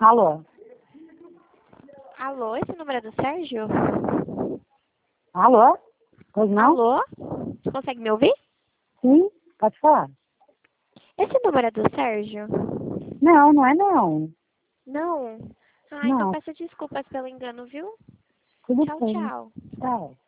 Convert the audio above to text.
Alô? Alô, esse número é do Sérgio? Alô? Pois não? Alô? Você consegue me ouvir? Sim, pode falar. Esse número é do Sérgio? Não, não é não. Não? Ah, então Não, peço desculpas pelo engano, viu? tudo Tchau, bem. tchau. Tchau.